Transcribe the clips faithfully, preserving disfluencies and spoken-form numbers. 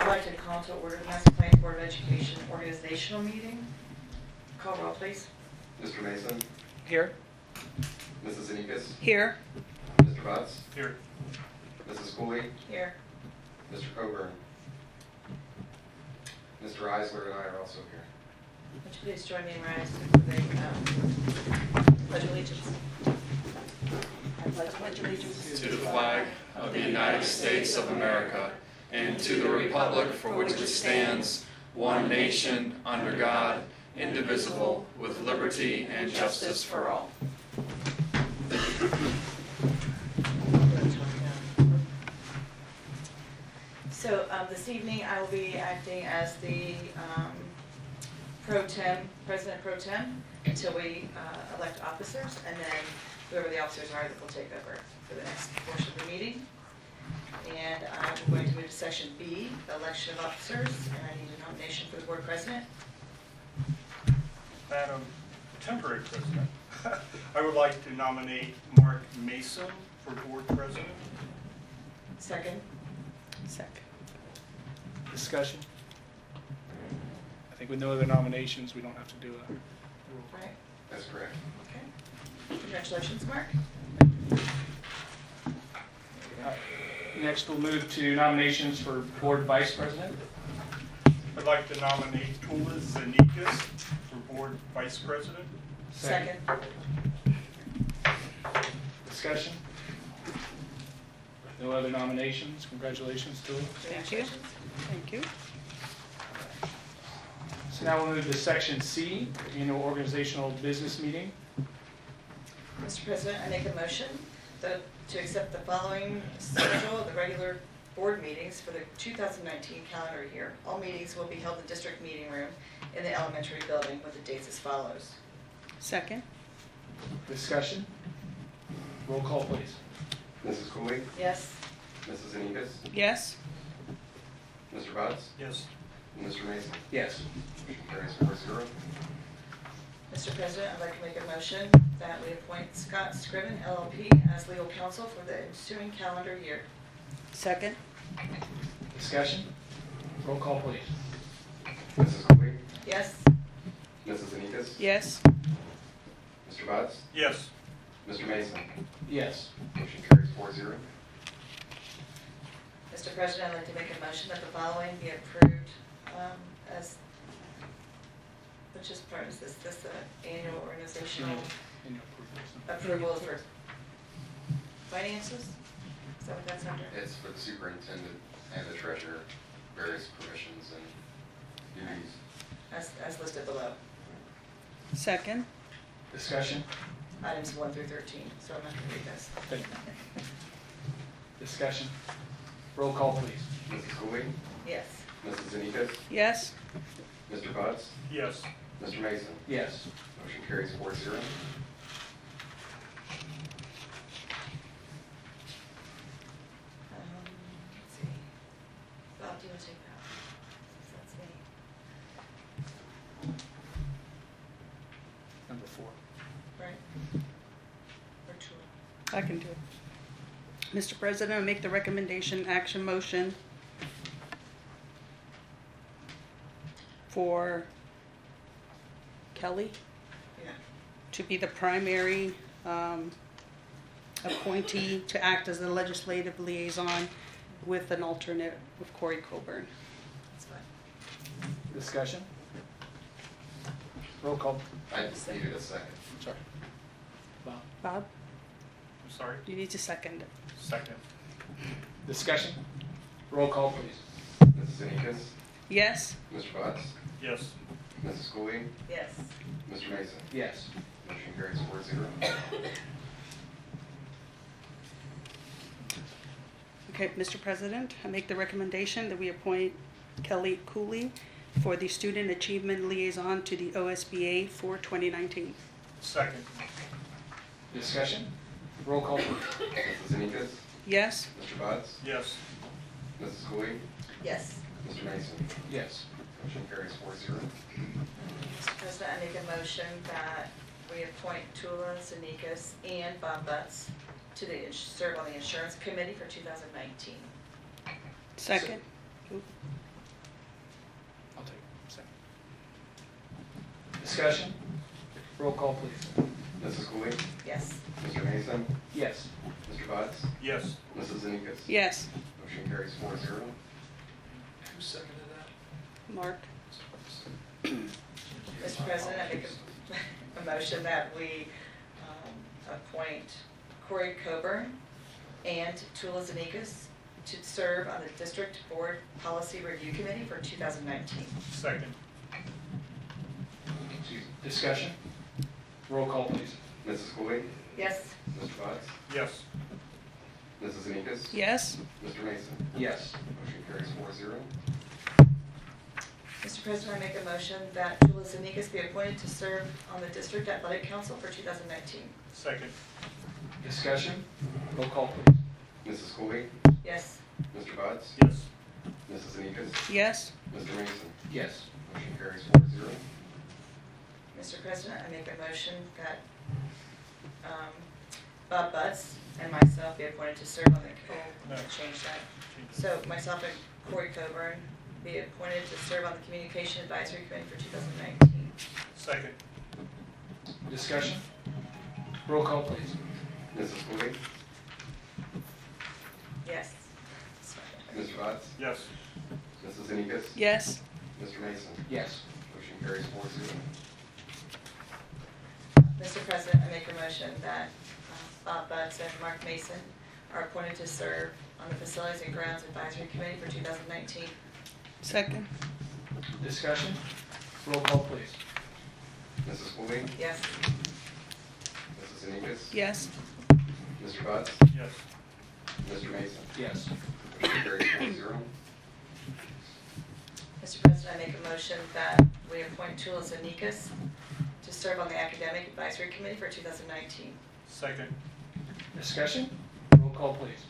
like to call to order the Master Planning Board of Education organizational meeting. Call roll, please. Mister Mason. Here. Missus Zanikas. Here. Mister Butts. Here. Missus Cooley. Here. Mister Coburn. Mister Eisler and I are also here. Would you please join me in rising for the um, pledge of allegiance? I pledge allegiance to the flag of the United States of America and to the republic for which it stands, one nation, under God, indivisible, with liberty and justice for all. So um, this evening I will be acting as the um, pro tem, president pro tem, until we uh, elect officers, and then whoever the officers are that will take over for the next portion of the meeting. And I'm going to move to section B, the election of officers, and I need a nomination for the board president. Madam Temporary President, I would like to nominate Mark Mason for board president. Second. Second. Discussion? I think with no other nominations, we don't have to do a roll call. Right. That's correct. Okay. Congratulations, Mark. Uh, Next, we'll move to nominations for board vice president. I'd like to nominate Tula Zanikas for board vice president. Second. Discussion? No other nominations. Congratulations, Tula. Thank you. Thank you. So now we'll move to section C, annual organizational business meeting. Mister President, I make a motion that, to accept the following schedule of the regular board meetings for the two thousand nineteen calendar year. All meetings will be held in the district meeting room in the elementary building with the dates as follows. Second. Discussion? Roll call, please. Missus Cooley. Yes? Missus Zanikas. Yes. Mister Butts. Yes. And Mister Mason. Yes. Motion carries four zero. Mister President, I'd like to make a motion that we appoint Scott Scriven, L L P, as legal counsel for the ensuing calendar year. Second. Discussion? Roll call, please. Missus Cooley. Yes? Missus Zanikas. Yes. Mister Butts. Yes. Mister Mason. Yes. Motion carries four zero. Mister President, I'd like to make a motion that the following be approved um, as, which is part, is this, this uh, annual organizational Annual approval. approval for finances? Is that what that's under? It's for the superintendent and the treasurer, various permissions and duties. As, as listed below. Second. Discussion? Items one through thirteen, so I'm not going to read this. Thank you. Discussion? Roll call, please. Missus Cooley. Yes. Missus Zanikas. Yes. Mister Butts. Yes. Mister Mason. Yes. Motion carries four zero. Um, let's see. Bob, do you want to take that? Since that's me. Number four. Right? Or two? I can do it. Mister President, I make the recommendation action motion for Kelly Yeah. to be the primary um, appointee to act as the legislative liaison with an alternate with Corey Coburn. That's fine. Discussion? Roll call. I just needed a second. Sorry. Bob. Bob, I'm sorry. you need to second it. Second. Discussion? Roll call, please. Missus Zanikas. Yes. Mister Butts. Yes. Missus Cooley. Yes. Mister Mason. Yes. Motion carries four zero. Okay, Mister President, I make the recommendation that we appoint Kelly Cooley for the Student Achievement Liaison to the O S B A for twenty nineteen. Second. Discussion? Roll call, please. Missus Zanikas. Yes. Mister Butts. Yes. Missus Cooley. Yes. Mister Mason. Yes. Motion carries four zero. Mister President, I make a motion that we appoint Tula Zanikas and Bob Butts to the, serve on the insurance committee for two thousand nineteen. Second. Oop. Discussion? Roll call, please. Missus Cooley, Yes. Mister Mason, Yes. Mister Butts, Yes. Missus Zanikis. Yes. Motion carries four zero. Who seconded that? Mark? Mister President, I make a, a motion that we um, appoint Corey Coburn and Tula Zanikis to serve on the District Board Policy Review Committee for two thousand nineteen. Second. Discussion? Roll call, please. Missus Cooley, Yes. Mister Butts, Yes. Missus Zanikis. Yes. Mister Mason. Yes. Motion carries four zero. Mister President, I make a motion that Tula Zanikis be appointed to serve on the District Athletic Council for two thousand nineteen. Second. Discussion? Roll call, please. Missus Cooley, Yes. Mister Butts, Yes. Missus Zanikis. Yes. Mister Mason. Yes. Motion carries four zero. Mister President, I make a motion that um, Bob Butts and myself be appointed to serve on the, oh, I'm gonna change that. So myself and Corey Coburn be appointed to serve on the Communication Advisory Committee for two thousand nineteen. Second. Discussion? Roll call, please. Missus Cooley, Yes. Mister Butts, Yes. Missus Zanikis. Yes. Mister Mason. Yes. Motion carries four zero. Mister President, I make a motion that uh, Bob Butts and Mark Mason are appointed to serve on the Facilities and Grounds Advisory Committee for two thousand nineteen. Second. Discussion? Roll call, please. Missus Cooley, Yes. Missus Zanikis. Yes. Mister Butts, Yes. Mister Mason. Yes. Motion carries four zero. Mister President, I make a motion that we appoint Tula Zanikis to serve on the Academic Advisory Committee for two thousand nineteen. Second. Discussion? Roll call, please.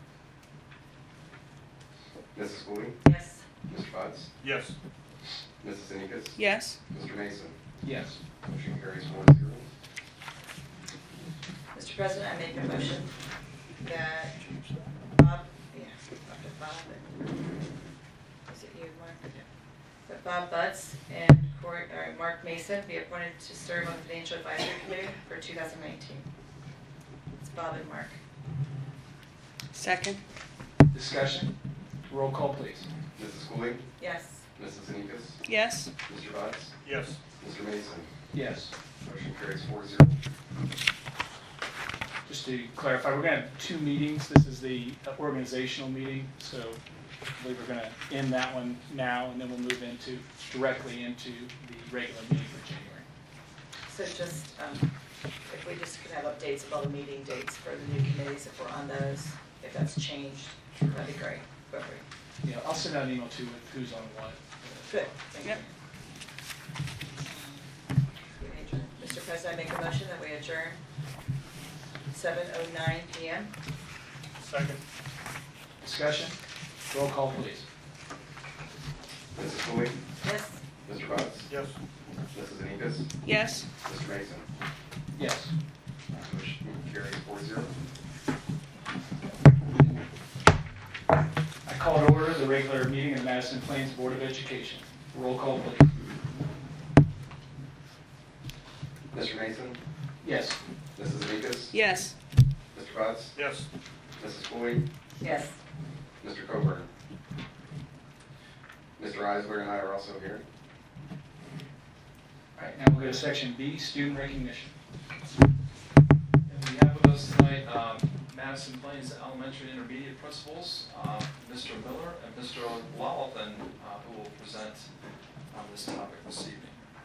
Missus Cooley, Yes. Mister Butts, Yes. Missus Zanikis. Yes. Mister Mason. Yes. Motion carries four zero. Mister President, I make a motion that Bob, yeah, Doctor Bob, and- is it you, Mark? That Bob Butts and Corey, or Mark Mason be appointed to serve on the Financial Advisory Committee for two thousand nineteen. It's Bob and Mark. Second. Discussion? Roll call, please. Missus Cooley, Yes. Missus Zanikis. Yes. Mister Butts, Yes. Mister Mason. Yes. Motion carries four zero. Just to clarify, we're going to have two meetings. This is the organizational meeting, so I believe we're going to end that one now, and then we'll move into, directly into the regular meeting for January. So just, um, if we just could have updates of all the meeting dates for the new committees, if we're on those, if that's changed, that'd be great. Feel free. Yeah, I'll send out an email too with who's on what. Good, thank you. Yep. We adjourn. Mister President, I make a motion that we adjourn seven oh nine P M Second. Discussion? Roll call, please. Missus Cooley, Yes. Mister Butts, Yes. Missus Zanikis. Yes. Mister Mason. Yes. Motion carries four zero. I call to order the regular meeting of the Madison Plains Board of Education. Roll call, please. Mister Mason, Yes. Missus Zanikis. Yes. Mister Butts, Yes. Missus Cooley, Yes. Mister Coburn. Mister Eisler and I are also here. All right, now we'll go to section B, student recognition. And we have with us tonight um, Madison Plains Elementary and Intermediate Principals, uh, Mister Miller and Mister Lawalton, uh, who will present on this topic this evening.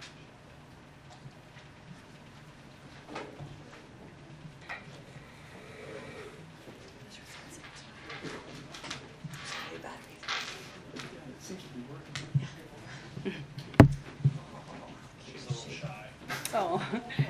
She's a little shy. Oh.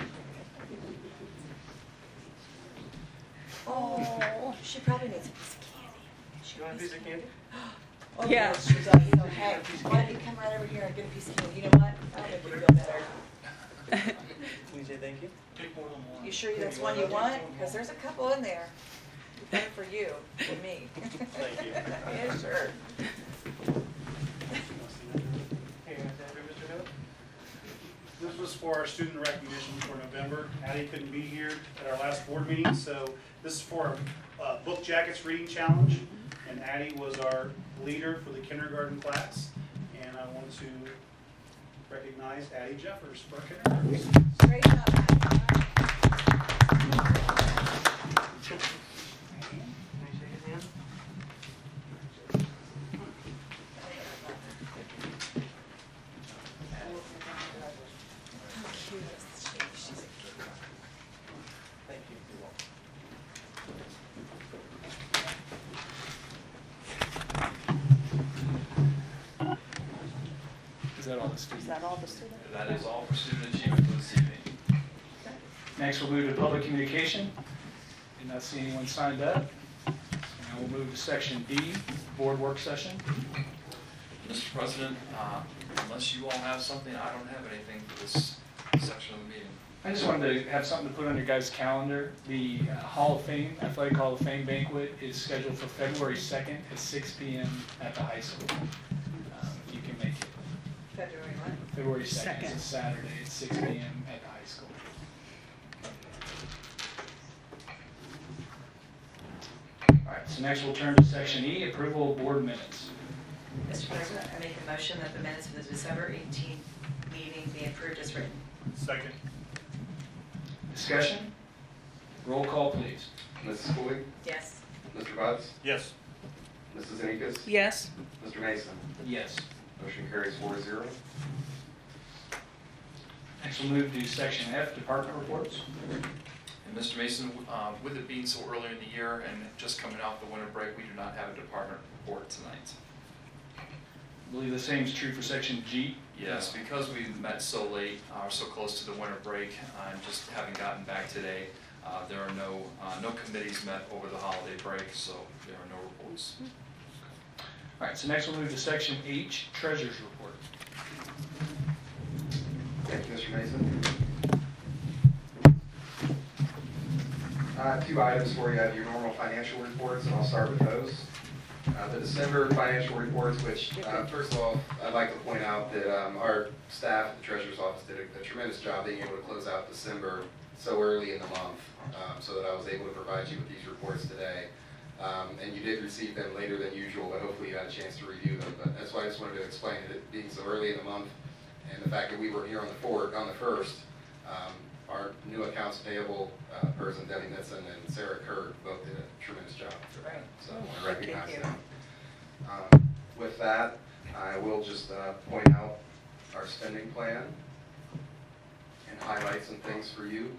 Oh, she probably needs a piece of candy. She You want a piece of candy? Oh, Yeah. yes, she does. So, hey, why don't you come right over here and get a piece of candy? You know what? I'll make you feel better. Can you say thank you? Pick one more. You sure that's one you want? Because there's a couple in there. One for you, for me. Thank you. Yeah, sure. Hey, you want to say Mister Miller? This was for our student recognition for November. Addie couldn't be here at our last board meeting, so this is for our uh, Book Jackets Reading Challenge. And Addie was our leader for the kindergarten class. And I want to recognize Addie Jeffers for our kindergarten. Great job, Matt. Thank you. Is that all the Is students? that all the students? That is all for student achievement for this evening. Next, we'll move to public communication. Did not see anyone signed up. So now we'll move to section D, board work session. Mister President, uh, unless you all have something, I don't have anything for this section of the meeting. I just wanted to have something to put on your guys' calendar. The uh, Hall of Fame, Athletic Hall of Fame banquet is scheduled for February second at six p m at the high school. Um, If you can make it. February what? February second, it's a Second. Saturday at six p m at the high school. All right, so next we'll turn to section E, approval of board minutes. Mister President, I make a motion that the minutes of the December eighteenth meeting be approved as written. Second. Discussion? Roll call, please. Missus Cooley, Yes. Mister Buds, Yes. Missus Zenekas, Yes. Mister Mason. Yes. Motion carries four zero. Next we'll move to section F, department reports. And Mister Mason, uh, with it being so early in the year and just coming off the winter break, we do not have a department report tonight. I believe the same is true for section G. Yes, because we met so late, uh, so close to the winter break, uh, and just having gotten back today, uh, there are no, uh, no committees met over the holiday break, so there are no reports. All right, so next we'll move to section H, treasurer's report. Thank you, Mister Mason. Uh, Two items for you. You have your normal financial reports, and I'll start with those. Uh, The December financial reports, which, uh, first of all, I'd like to point out that um, our staff at the Treasurer's Office did a a tremendous job being able to close out December so early in the month, um, so that I was able to provide you with these reports today. Um, And you did receive them later than usual, but hopefully you had a chance to review them. But that's why I just wanted to explain it, being so early in the month, and the fact that we were here on the fourth, on the first, um, our new accounts payable uh, person, Debbie Nitson, and Sarah Kerr both did a tremendous job. Right. So I want to Thank recognize you. them. Um, With that, I will just uh, point out our spending plan and highlight some things for you.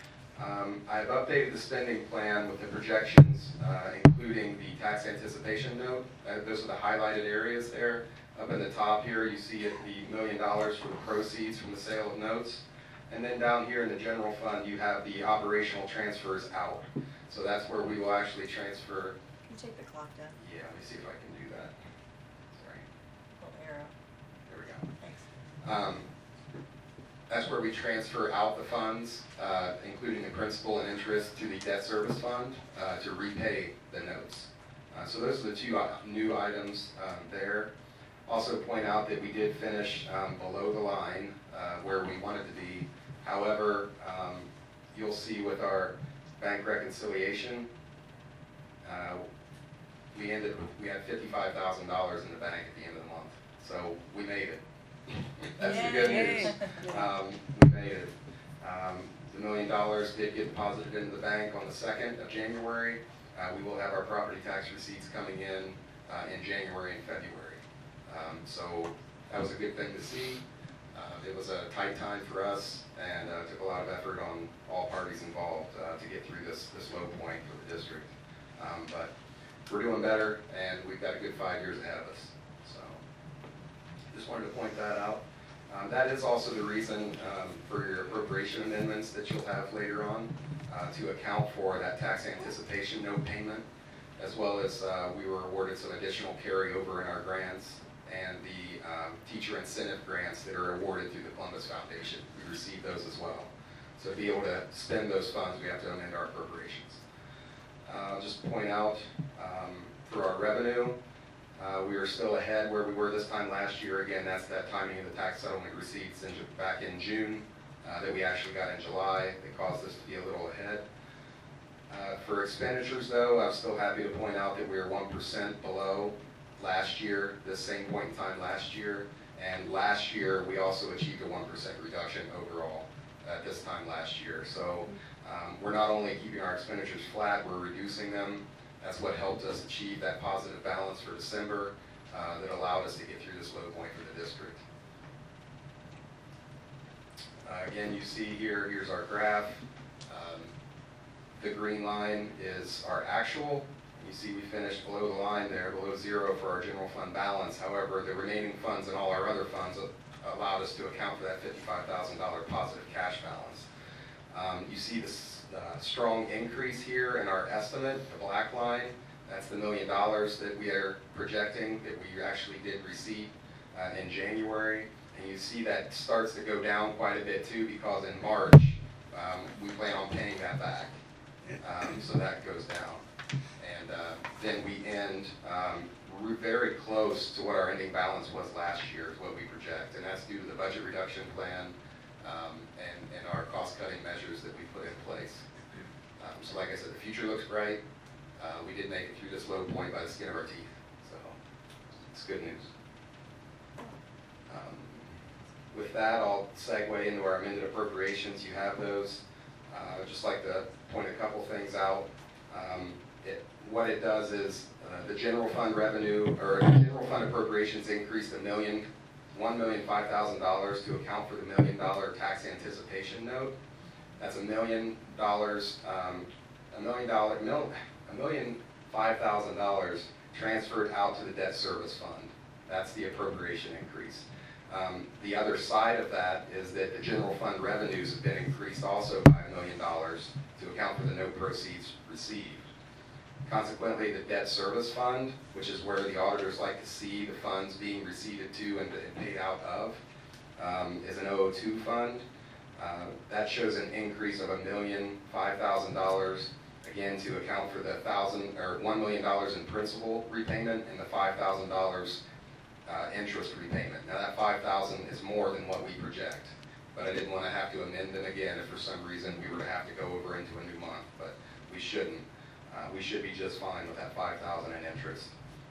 Um, I've updated the spending plan with the projections, uh, including the tax anticipation note. Uh, Those are the highlighted areas there. Up in the top here, you see it, the million dollars for the proceeds from the sale of notes. And then down here in the general fund, you have the operational transfers out. So that's where we will actually transfer. Can you take the clock down? Yeah, let me see if I can do that. Sorry, Little arrow. there we go. Thanks. Um, That's where we transfer out the funds, uh, including the principal and interest, to the debt service fund uh, to repay the notes. Uh, So those are the two uh, new items um, there. Also point out that we did finish um, below the line uh, where we wanted to be. However, um, you'll see with our bank reconciliation, uh, we ended, we had fifty-five thousand dollars in the bank at the end of the month. So we made it. That's the good Yay. news. Um, we made it. Um, the million dollars did get deposited into the bank on the second of January. Uh, we will have our property tax receipts coming in uh, in January and February. Um, so that was a good thing to see. Uh, it was a tight time for us, and uh, took a lot of effort on all parties involved uh, to get through this this low point for the district. Um, but we're doing better, and we've got a good five years ahead of us. So just wanted to point that out. Um, that is also the reason um, for your appropriation amendments that you'll have later on uh, to account for that tax anticipation note payment, as well as uh, we were awarded some additional carryover in our grants and the um, teacher incentive grants that are awarded through the Columbus Foundation. We received those as well. So to be able to spend those funds, we have to amend our appropriations. Uh, I'll just point out um, for our revenue, uh, we are still ahead where we were this time last year. Again, that's that timing of the tax settlement receipts in, back in June. uh, that we actually got in July that caused us to be a little ahead. Uh, For expenditures though, I'm still happy to point out that we are one percent below last year, this same point in time last year. And last year, we also achieved a one percent reduction overall at this time last year. So um, we're not only keeping our expenditures flat, we're reducing them. That's what helped us achieve that positive balance for December uh, that allowed us to get through this low point for the district. Uh, again, you see here, here's our graph. Um, the green line is our actual. You see we finished below the line there, below zero for our general fund balance. However, the remaining funds and all our other funds allowed us to account for that fifty-five thousand dollar positive cash balance. Um, you see this uh, strong increase here in our estimate, the black line. That's the million dollars that we are projecting that we actually did receive uh, in January. And you see that starts to go down quite a bit too, because in March, um, we plan on paying that back. Um, so that goes down. And uh, then we end um, we're very close to what our ending balance was last year, is what we project. And that's due to the budget reduction plan um, and, and our cost-cutting measures that we put in place. Um, so like I said, the future looks bright. Uh, we did make it through this low point by the skin of our teeth. So it's good news. Um, with that, I'll segue into our amended appropriations. You have those. Uh, I'd just like to point a couple things out. Um, it, what it does is uh, the general fund revenue, or general fund appropriations increased a million, one million five thousand dollars to account for the million dollar tax anticipation note. That's a million dollars, um, a million dollar, mil, a million five thousand dollars transferred out to the debt service fund. That's the appropriation increase. Um, the other side of that is that the general fund revenues have been increased also by a million dollars to account for the no proceeds received. Consequently, the debt service fund, which is where the auditors like to see the funds being received to and, and paid out of, um, is an oh oh two fund. Uh, that shows an increase of a million five thousand dollars, again to account for the thousand or one million dollars in principal repayment and the five thousand dollars uh, interest repayment. Now that five thousand is more than what we project, but I didn't want to have to amend them again if for some reason we were to have to go over into a new month, but we shouldn't. Uh, we should be just fine with that five thousand dollars in interest.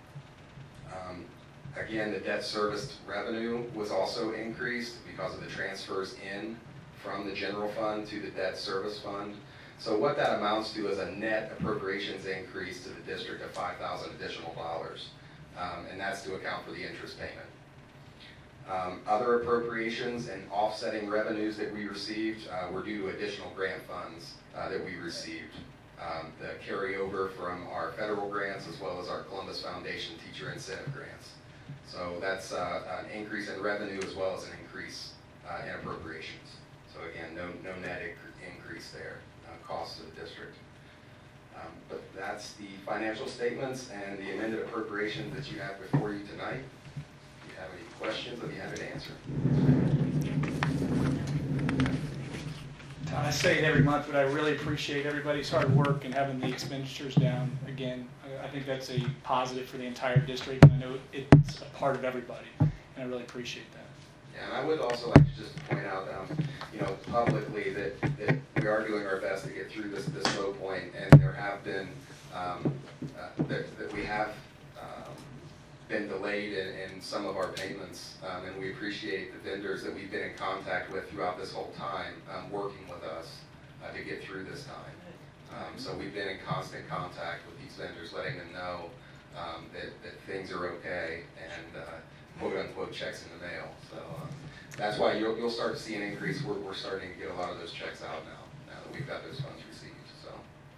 Um, again, the debt service revenue was also increased because of the transfers in from the general fund to the debt service fund. So what that amounts to is a net appropriations increase to the district of five thousand additional dollars, um, and that's to account for the interest payment. Um, other appropriations and offsetting revenues that we received uh, were due to additional grant funds uh, that we received. Um, the carryover from our federal grants as well as our Columbus Foundation teacher incentive grants. So that's uh, an increase in revenue as well as an increase uh, in appropriations. So again, no, no net increase there, uh, cost to the district. Um, but that's the financial statements and the amended appropriations that you have before you tonight. If you have any questions, I'll be happy to answer. I say it every month, but I really appreciate everybody's hard work and having the expenditures down. Again, I, I think that's a positive for the entire district, and I know it's a part of everybody, and I really appreciate that. Yeah, and I would also like to just point out, um, you know, publicly that, that we are doing our best to get through this, this low point, and there have been, um, uh, that, that we have um, been delayed in, in some of our payments, um, and we appreciate the vendors that we've been in contact with throughout this whole time, um, working with us uh, to get through this time. Um, so we've been in constant contact with these vendors, letting them know um, that, that things are okay, and uh, quote-unquote checks in the mail. So um, that's why you'll, you'll start to see an increase. We're, we're starting to get a lot of those checks out now, now that we've got those funds received. So.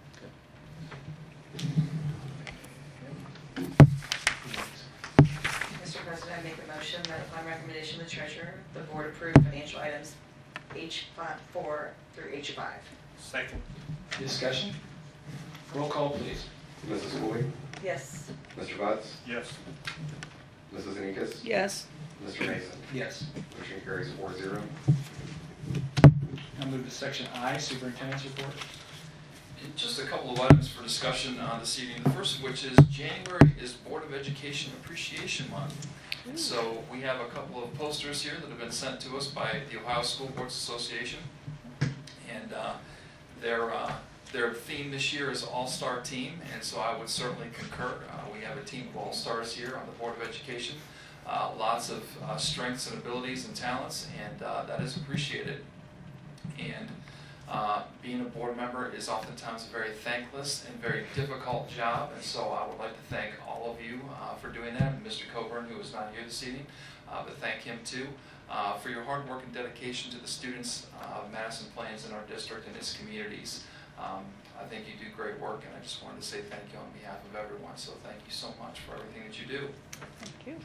Mister President, I make a motion that upon recommendation of the treasurer, the board approve financial items H four through H five. Second. Discussion? Roll call, please. Missus Floyd? Yes. Mister Butts? Yes. Missus Anikis? Yes. Mister Mason? Yes. Motion carries four zero. I'll move to section I, superintendent's report. Just a couple of items for discussion uh, this evening. The first of which is January is Board of Education Appreciation Month. And so we have a couple of posters here that have been sent to us by the Ohio School Boards Association. And uh, their, uh, their theme this year is All-Star Team, and so I would certainly concur. Uh, we have a team of all-stars here on the Board of Education. Uh, lots of uh, strengths and abilities and talents, and uh, that is appreciated. And uh, being a board member is oftentimes a very thankless and very difficult job, and so I would like to thank all of you uh, for doing that, and Mister Coburn, who is not here this evening, uh, but thank him too uh, for your hard work and dedication to the students uh, of Madison Plains in our district and its communities. Um, I think you do great work, and I just wanted to say thank you on behalf of everyone, so thank you so much for everything that you do. Thank you.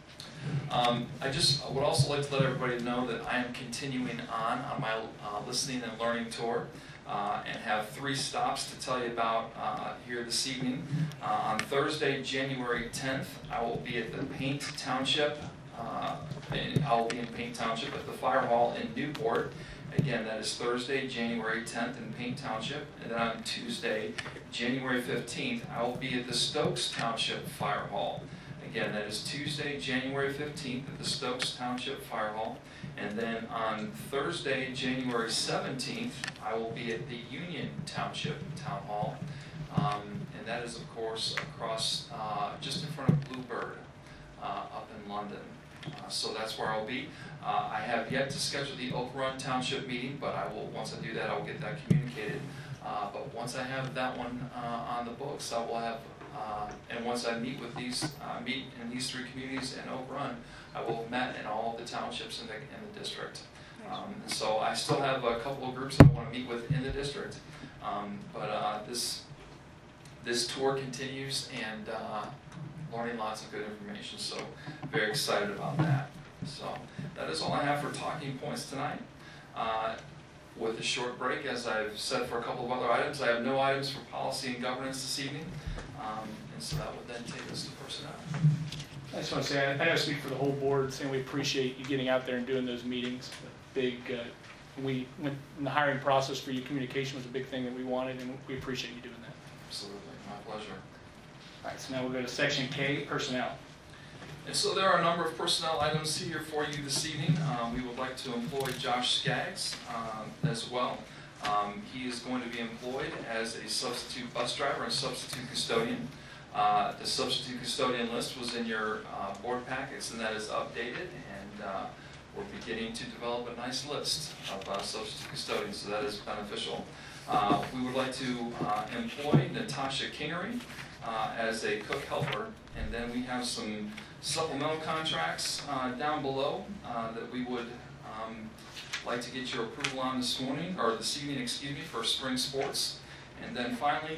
Um, I just I would also like to let everybody know that I am continuing on on my uh, listening and learning tour, uh, and have three stops to tell you about uh, here this evening. Uh, on Thursday, January tenth, I will be at the Paint Township. Uh, and I will be in Paint Township at the Fire Hall in Newport. Again, that is Thursday, January tenth in Paint Township. And then on Tuesday, January fifteenth, I will be at the Stokes Township Fire Hall. Again, that is Tuesday, January fifteenth at the Stokes Township Fire Hall. And then on Thursday, January seventeenth, I will be at the Union Township Town Hall. Um, and that is, of course, across, uh, just in front of Bluebird, uh, up in London. Uh, so that's where I'll be. Uh, I have yet to schedule the Oak Run Township meeting, but I will, once I do that, I will get that communicated. Uh, but once I have that one uh, on the books, I will have, uh, and once I meet with these, uh, meet in these three communities in Oak Run, I will have met in all of the townships in the, in the district. Um, and so I still have a couple of groups I want to meet with in the district. Um, but uh, this, this tour continues, and uh, learning lots of good information, so very excited about that. So that is all I have for talking points tonight. Uh, with a short break, as I've said for a couple of other items, I have no items for policy and governance this evening, um, and so that would then take us to personnel. I just want to say, I I know I speak for the whole board, saying we appreciate you getting out there and doing those meetings. Big, uh, we, when, in the hiring process for you, communication was a big thing that we wanted, and we appreciate you doing that. Absolutely, my pleasure. All right, so now we'll go to section K, personnel. And so there are a number of personnel items here for you this evening. Um, we would like to employ Josh Skaggs um, as well. Um, he is going to be employed as a substitute bus driver and substitute custodian. Uh, the substitute custodian list was in your uh, board packets, and that is updated, and uh, we're beginning to develop a nice list of uh, substitute custodians, so that is beneficial. Uh, we would like to uh, employ Natasha Kingery uh, as a cook helper, and then we have some supplemental contracts uh, down below uh, that we would um, like to get your approval on this morning, or this evening, excuse me, for spring sports. And then finally,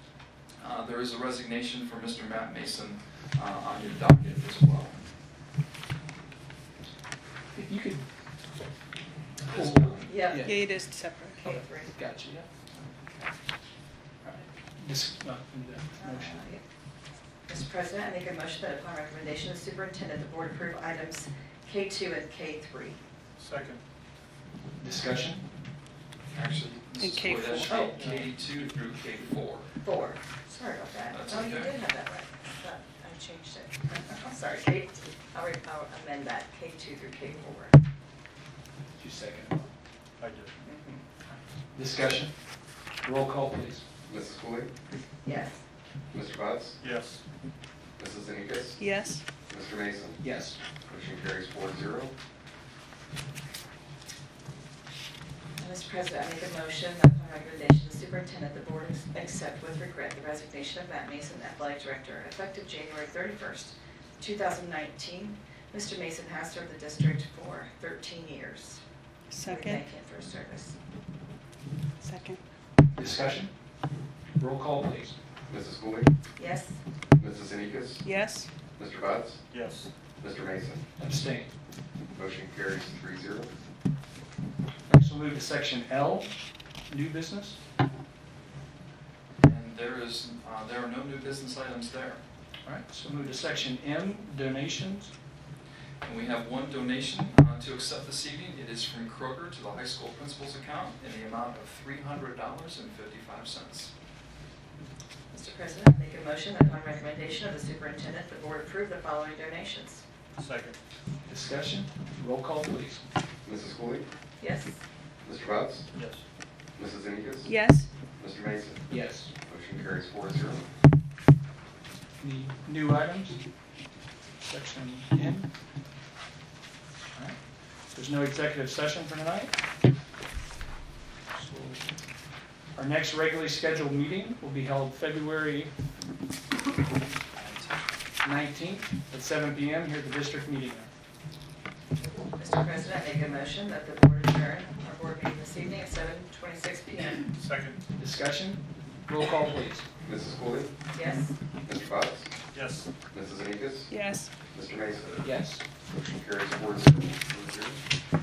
uh, there is a resignation for Mister Matt Mason uh, on your docket as well. If you could As pull, well. Yeah. Yeah, it is separate. K three. gotcha, yeah. All right, this, uh, the motion. Uh, yeah. Mister President, I make a motion that upon recommendation of the superintendent, the board approve items K two and K three. Second. Discussion? Actually, And this is K for that four. K two through K four. Four. Sorry about that. That's Oh, you okay. did have that right. I thought I changed it. I'm sorry, K, I'll re- I'll amend that, K two through K four. Two second. I did. Discussion? Roll call, please. Missus Cooley, Yes. Mister Butts, Yes. Missus Zenekas, Yes. Mister Mason. Yes. Motion carries four zero. Mister President, I make a motion that upon recommendation of the superintendent, the board ex- accept with regret the resignation of Matt Mason, athletic director, effective January thirty-first, two thousand nineteen. Mister Mason has served the district for thirteen years. We Second. thank him for his service. Second. Discussion? Roll call, please. Missus Cooley, Yes. Missus Zenekas, Yes. Mister Butts, Yes. Mister Mason. Abstain. Motion carries three zero. Next, we'll move to section L, new business. And there is, uh, there are no new business items there. All right, so move to section M, donations. And we have one donation uh, to accept this evening. It is from Kroger to the high school principal's account in the amount of three hundred dollars and fifty-five cents. Mister President, I make a motion that upon recommendation of the superintendent, the board approve the following donations. Second. Discussion? Roll call, please. Missus Cooley? Yes? Mister Butts? Yes. Missus Ennis? Yes. Mister Mason? Yes. Motion carries four zero. Any new items? Section N? All right. There's no executive session for tonight. So our next regularly scheduled meeting will be held February nineteenth at seven P M here at the district meeting room. Mister President, I make a motion that the board adjourn our board meeting this evening at seven twenty-six P M Second. Discussion? Roll call, please. Missus Cooley? Yes? Mister Butts? Yes. Missus Ennis? Yes. Mister Mason? Yes. Motion carries four zero.